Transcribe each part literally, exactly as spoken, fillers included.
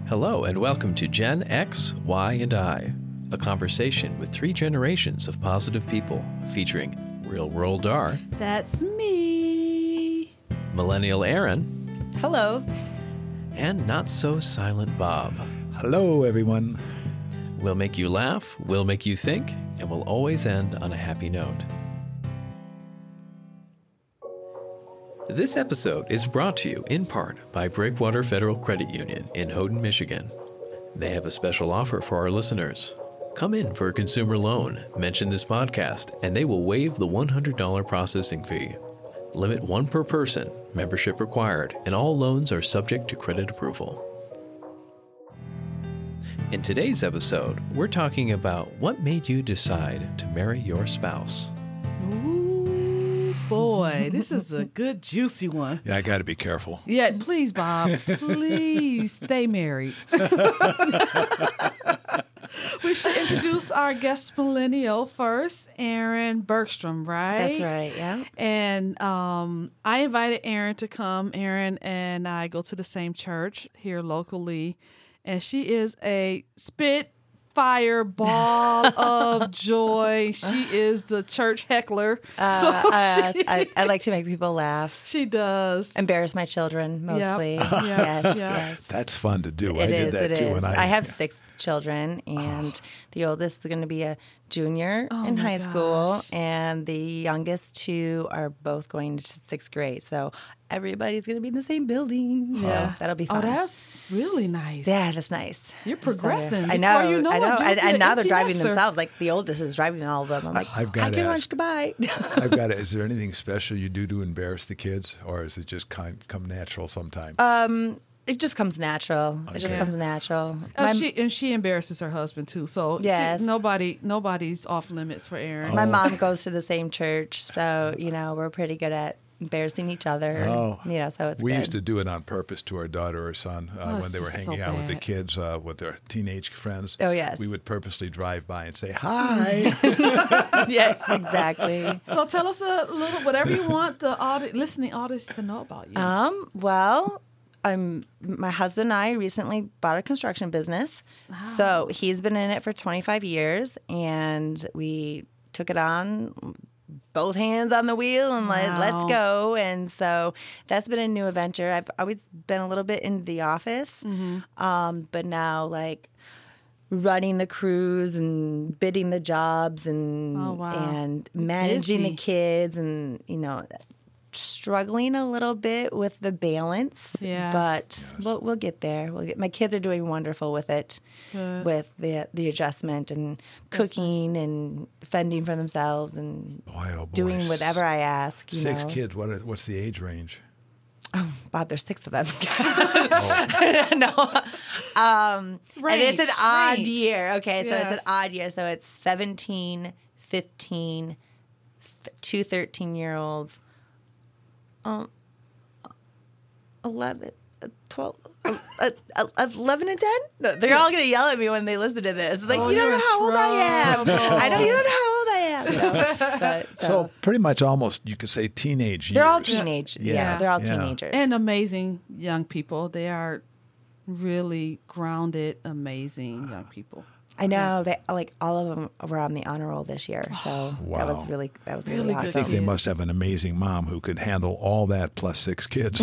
Hello and welcome to Gen X, Y, and I, a conversation with three generations of positive people featuring Real World Dar. That's me. Millennial Aaron. Hello. And Not So Silent Bob. Hello, everyone. We'll make you laugh, we'll make you think, and we'll always end on a happy note. This episode is brought to you in part by Breakwater Federal Credit Union in Houghton, Michigan. They have a special offer for our listeners. Come in for a consumer loan, mention this podcast, and they will waive the one hundred dollars processing fee. Limit one per person, membership required, and all loans are subject to credit approval. In today's episode, we're talking about what made you decide to marry your spouse. Ooh, boy, this is a good, juicy one. Yeah, I got to be careful. Yeah, please, Bob. Please stay married. We should introduce our guest millennial first, Aaron Bergstrom, right? That's right, yeah. And um, I invited Aaron to come. Aaron and I go to the same church here locally. And she is a spitfire ball of joy. She is the church heckler. Uh, so uh, she, I, I like to make people laugh. She does. Embarrass my children, mostly. Yep. Yes, Yep. yes. That's fun to do. It I did is, that it too. is. When I, I have six children, and the oldest is going to be a junior Oh in my high school, gosh. and the youngest two are both going to sixth grade. So everybody's going to be in the same building. Yeah. So that'll be fun. Oh, that's really nice. Yeah, that's nice. You're progressing. I know. Before you know I know. it, you'll and be and an now they're empty driving nester. themselves. Like the oldest is driving all of them. I'm like, I've got pack to your ask. lunch, goodbye. I've got to, is there anything special you do to embarrass the kids, or is it just kind come natural sometime? Um, it just comes natural. It just Okay. comes natural. Oh, My, she, and she embarrasses her husband too. So she- Yes. nobody, nobody's off limits for Aaron. my mom goes to the same church, so you know we're pretty good at embarrassing each other. Oh. You know, so it's we good. used to do it on purpose to our daughter or son uh, Oh, when they were this is hanging so out with the bad. kids, uh, with their teenage friends. Oh, yes. We would purposely drive by and say, hi. Yes, exactly. So tell us a little, whatever you want the audi- listening audience to know about you. Um, well, I'm my husband and I recently bought a construction business. So he's been in it for twenty-five years, and we took it on both hands on the wheel and let, Wow. let's go. And so that's been a new adventure. I've always been a little bit in the office, Mm-hmm. um, but now like running the crews and bidding the jobs and Oh, wow. and managing Busy. the kids and you know struggling a little bit with the balance. Yeah. But we'll we'll get there. We'll get, my kids are doing wonderful with it, Good. with the the adjustment and cooking and fending for themselves and Boy, oh boy. doing whatever I ask. You Six know. kids. What? are- What's the age range? Bob, there's six of them. no. Um, and it's an Range, odd range. year. Okay, so Yes. it's an odd year. So it's seventeen, fifteen, f- two thirteen-year-olds, um, eleven, uh, twelve, uh, uh, uh, eleven and ten? No, they're all going to yell at me when they listen to this. Like, Oh, you don't you're know how old I am. trouble. I know you don't know how old I am. No, but, so, So pretty much almost, you could say teenage years. they're all teenage. Yeah, Yeah. they're all Yeah. teenagers. And amazing young people. They are really grounded, amazing young people. I know they like all of them were on the honor roll this year, so that was Wow. really that was really, Really good I awesome. think they kids. must have an amazing mom who could handle all that plus six kids.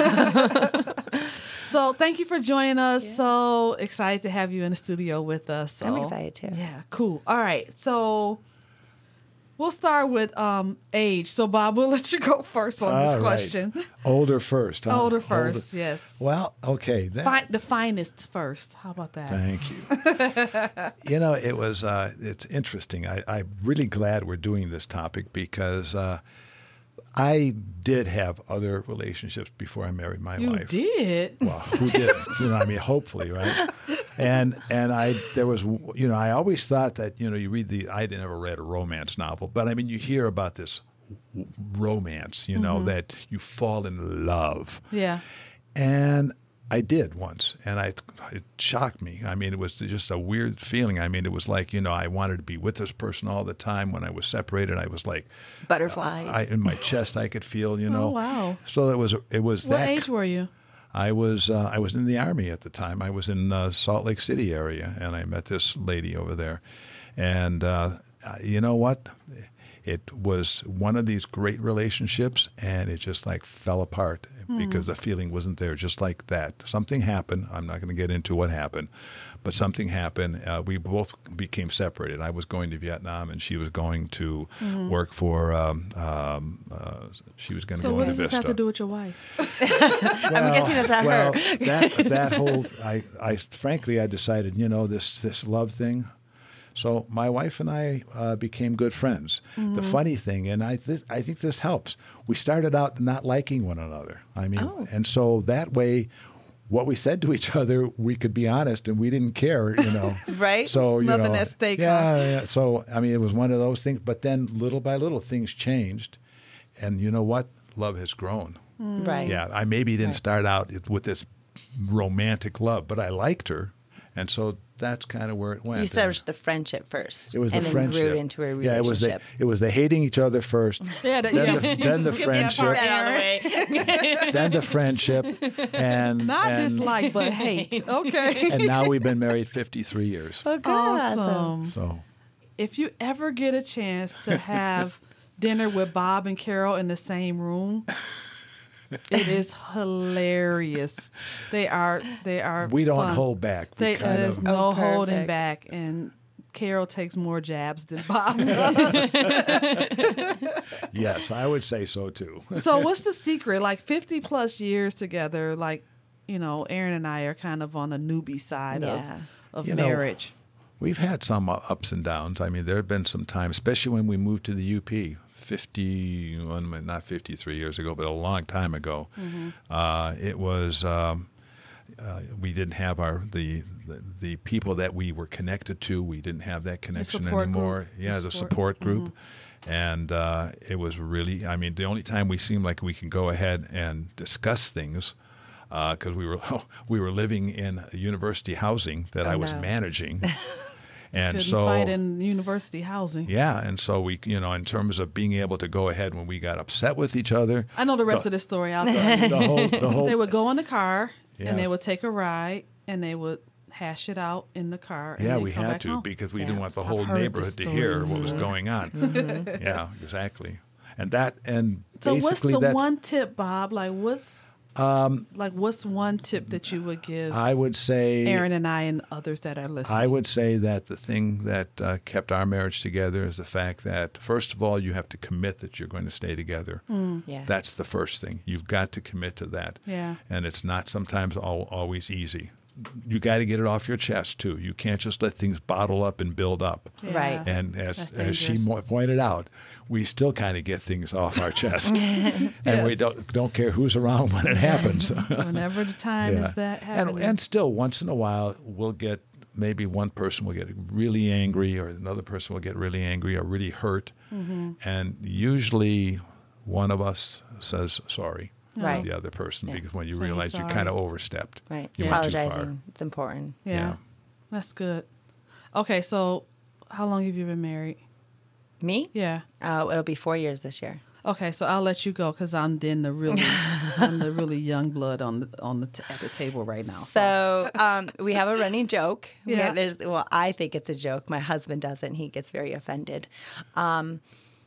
So thank you for joining us. So excited to have you in the studio with us. So. I'm excited too. Yeah, cool. All right. So we'll start with um, age. So Bob, we'll let you go first on this All right. question. Older first. Huh? Older first, yes. Well, okay. That, Fi- the finest first. How about that? Thank you. You know, it was, uh, it's interesting. I, I'm really glad we're doing this topic because uh, I did have other relationships before I married my You wife. did? Well, who didn't? You know, I mean, hopefully, right? And and I there was, you know, I always thought that, you know, you read the, I never read a romance novel, but I mean, you hear about this w- romance, you know, that you fall in love. Yeah. And I did once, and I it shocked me. I mean, it was just a weird feeling. I mean, it was like, you know, I wanted to be with this person all the time. When I was separated, I was like Butterflies. I, in my chest, I could feel, you know. Oh, wow. So it was it was What that. age were you? I was uh, I was in the Army at the time. I was in uh, Salt Lake City area, and I met this lady over there. And uh, you know what? It was one of these great relationships, and it just like fell apart mm. because the feeling wasn't there. Just like that, something happened. I'm not going to get into what happened, but something happened. Uh, we both became separated. I was going to Vietnam, and she was going to mm-hmm. work for. Um, um, uh, she was going to so go into Vista. So what does this have to do with your wife? well, I'm guessing that's not well, her. that that whole, I, I frankly, I decided, you know, this this love thing. So my wife and I uh, became good friends. Mm-hmm. The funny thing, and I th- I think this helps, we started out not liking one another. I mean, oh. and so that way, what we said to each other, we could be honest, and we didn't care, you know. Right? So There's you nothing know, at stake. Yeah, huh? yeah. So I mean, it was one of those things. But then, little by little, things changed, and you know what? Love has grown. Mm. Right. Yeah. I maybe didn't right. start out with this romantic love, but I liked her, and so. That's kind of where it went. You established the friendship first. It was and the then friendship. grew into a relationship. Yeah, it was the it was the hating each other first. Yeah, the, then, yeah. the, then the friendship. Then the friendship, and not and, dislike but hate. Okay. And now we've been married fifty-three years. Oh, good. Awesome. So, if you ever get a chance to have dinner with Bob and Carol in the same room. It is hilarious. They are. They are. We don't fun. hold back. We They, kind there's of, no Oh, holding perfect. back, and Carol takes more jabs than Bob does. yes, I would say so too. So, what's the secret? Like fifty plus years together, like you know, Aaron and I are kind of on the newbie side Yeah. of of You know, marriage. We've had some ups and downs. I mean, there have been some times, especially when we moved to the U P. fifty, well, not fifty-three years ago, but a long time ago. Mm-hmm. Uh, it was, um, uh, we didn't have our, the, the the people that we were connected to, we didn't have that connection support anymore. group. Yeah, The the support- support group. Mm-hmm. And uh, it was really, I mean, the only time we seemed like we can go ahead and discuss things, because uh, we were we were living in a university housing that Oh, I was no. managing. And Couldn't so, fight in university housing. yeah, and so we, you know, in terms of being able to go ahead when we got upset with each other, I know the rest of the story. I'll tell you. the whole, the whole, They would go in the car and they Yes. would take a ride and they would hash it out in the car. And yeah, they'd we come had back to home. because we Yeah. didn't want the I've whole heard the neighborhood to story. hear what was Mhm. going on. Yeah, exactly. And that, and So what's basically the that's, one tip, Bob? Like what's um, like what's one tip that you would give I would say, Aaron and I and others that are listening? I would say that the thing that uh, kept our marriage together is the fact that, first of all, you have to commit that you're going to stay together. Yeah. That's the first thing. You've got to commit to that. Yeah. And it's not sometimes al- always easy. You got to get it off your chest, too. You can't just let things bottle up and build up. Yeah. Right. And as, That's as she dangerous. mo- pointed out, we still kind of get things off our chest. And we Yes. don't, don't care who's around when it happens. Whenever the time is that and, happening. and still, once in a while, we'll get, maybe one person will get really angry or another person will get really angry or really hurt. Mm-hmm. And usually one of us says sorry Right. to the other person Yeah. because when you Saying realize you sorry. kind of overstepped. Right. You went too far. Apologizing. It's important. yeah. yeah. That's good. Okay, so how long have you been married? Me? Yeah. Uh, it'll be four years this year. Okay, so I'll let you go because I'm then the really, I'm the really young blood on the on the t- at the table right now. So um, we have a running joke. We Yeah. have- there's, well, I think it's a joke. My husband doesn't. He gets very offended. Um,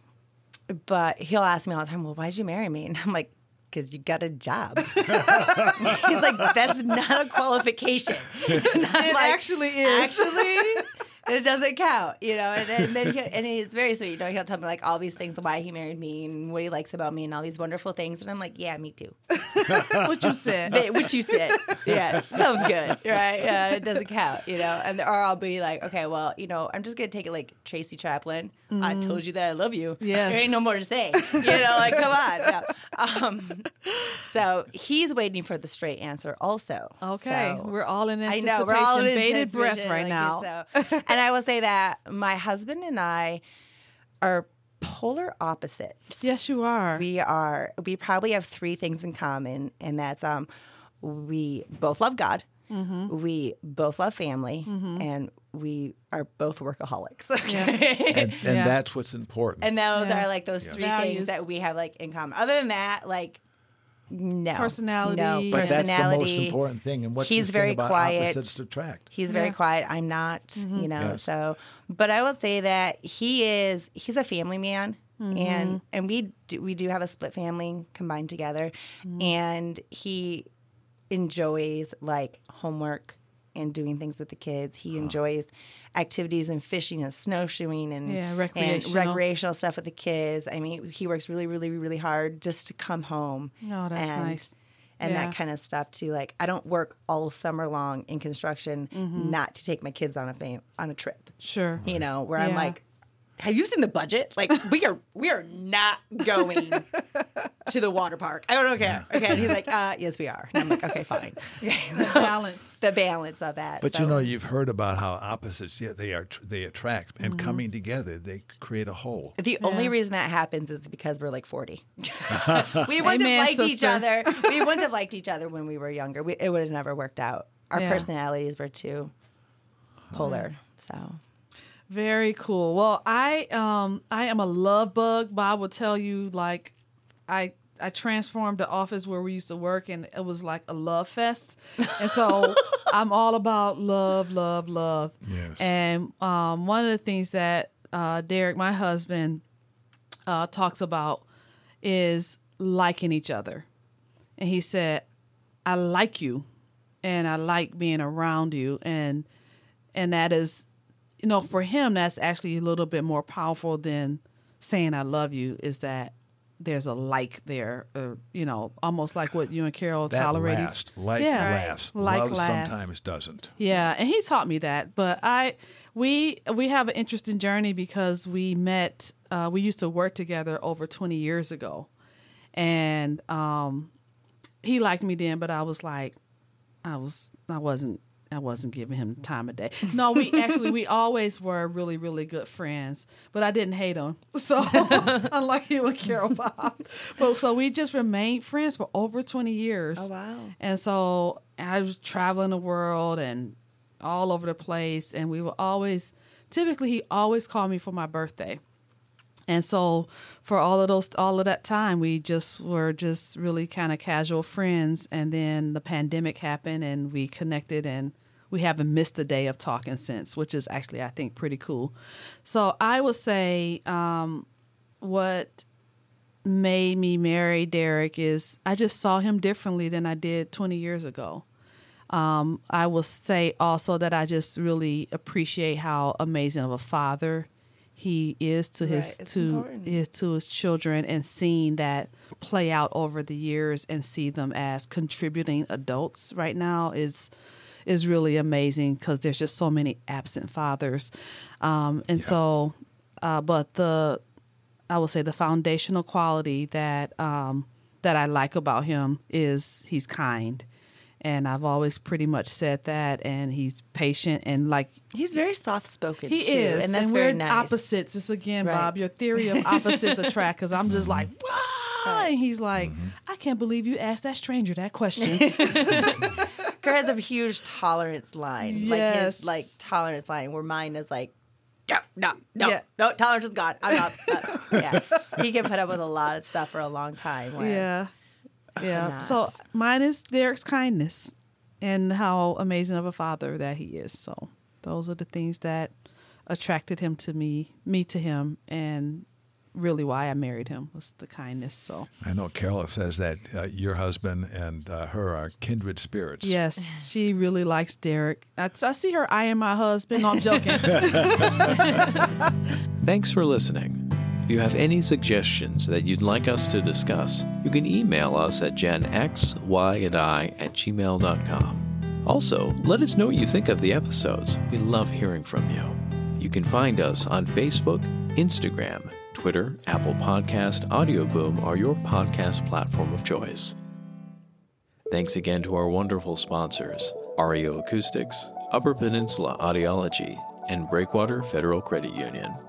but he'll ask me all the time, well, why'd you marry me? And I'm like, because you got a job. He's like, that's not a qualification. And I'm It like, actually is. Actually, it doesn't count, you know. And, and then he, and he's very sweet. You know, he'll tell me like all these things, why he married me, and what he likes about me, and all these wonderful things. And I'm like, yeah, me too. What you said. They- Which you said, yeah, sounds good, right? Yeah, it doesn't count, you know. And or I'll be like, okay, well, you know, I'm just gonna take it like Tracy Chaplin. I told you that I love you. Yes. There ain't no more to say. You know, like come on. Yeah. Um, so he's waiting for the straight answer, also. Okay, So- we're all in I anticipation, know we're all in bated breath anticipation, right like now. you, So. And I will say that my husband and I are polar opposites. Yes, you are. We are. We probably have three things in common, and that's um, we both love God, Mm-hmm. we both love family, and we are both workaholics. Okay? And, and Yeah. that's what's important. And those Yeah. are like those three Values. things that we have like in common. Other than that, like No Personality. No But that's the most personality. important thing. And what's He's this very thing about quiet. opposites attract? He's very Yeah. quiet. I'm not, you know. Yes. So, but I will say that he is. He's a family man, and and we do, we do have a split family combined together, and he enjoys like homework and doing things with the kids. He enjoys activities and fishing and snowshoeing and, Yeah, and recreational. recreational stuff with the kids. I mean, he works really, really, really hard just to come home. Oh, that's and, nice. And Yeah. that kind of stuff too. Like I don't work all summer long in construction, not to take my kids on a fam- on a trip. Sure. You know, where I'm Yeah. like, have you seen the budget? Like we are we are not going to the water park. I don't care. Okay, and he's like, uh, yes, we are. And I'm like, okay, fine. Balance. The balance of that. But so. you know, you've heard about how opposites, yeah, they are tr- they attract, and coming together, they create a whole. The only Yeah. reason that happens is because we're like forty. we Amen, wouldn't have liked each sister. other. We wouldn't have liked each other when we were younger. We, it would have never worked out. Our Yeah. personalities were too polar. So Very cool. Well, I um I am a love bug. Bob will tell you like I I transformed the office where we used to work and it was like a love fest. And so I'm all about love, love, love. Yes. And um one of the things that uh Derek, my husband, uh talks about is liking each other. And he said, I like you and I like being around you and and that is you know, for him, that's actually a little bit more powerful than saying I love you, is that there's a like there, or, you know, almost like what you and Carol That tolerated. lasts. Like Yeah. lasts. Like Love lasts. sometimes doesn't. Yeah, and he taught me that. But I, we, we have an interesting journey because we met. Uh, we used to work together over twenty years ago, and um, he liked me then, but I was like, I was, I wasn't. I wasn't giving him time of day. No, we actually, we always were really, really good friends, but I didn't hate him. So, unlike you and Carol Bob. But so we just remained friends for over twenty years. Oh, wow. And so I was traveling the world and all over the place. And we were always, typically, he always called me for my birthday. And so for all of those, all of that time, we just were just really kind of casual friends. And then the pandemic happened and we connected and we haven't missed a day of talking since, which is actually, I think, pretty cool. So I would say um, what made me marry Derek is I just saw him differently than I did twenty years ago. Um, I will say also that I just really appreciate how amazing of a father he is to his Right, it's to important. his to his children, and seeing that play out over the years and see them as contributing adults right now is is really amazing because there's just so many absent fathers, um, and Yeah. so uh, but the I would say the foundational quality that um, that I like about him is he's kind. And I've always pretty much said that, and he's patient and like he's very soft spoken. he too, is, and that's and very we're nice. opposites. It's again, Right. Bob, your theory of opposites attract. Because I'm just like, wow, and he's like, I can't believe you asked that stranger that question. Kurt has a huge tolerance line. Like Yes. his like tolerance line where mine is like, no, no, no, Yeah. no, tolerance is gone. I'm not. uh, yeah. He can put up with a lot of stuff for a long time. Where, yeah, yeah. not. So mine is Derek's kindness and how amazing of a father that he is. So those are the things that attracted him to me, me to him, and really why I married him was the kindness. So I know Carol says that uh, your husband and uh, her are kindred spirits. yes, she really likes Derek. I, I see her eyeing my husband. No, I'm joking. Thanks for listening. If you have any suggestions that you'd like us to discuss, you can email us at gen x y and i at gmail dot com. Also, let us know what you think of the episodes. We love hearing from you. You can find us on Facebook, Instagram, Twitter, Apple Podcast, Audio Boom, or your podcast platform of choice. Thanks again to our wonderful sponsors, R E O Acoustics, Upper Peninsula Audiology, and Breakwater Federal Credit Union.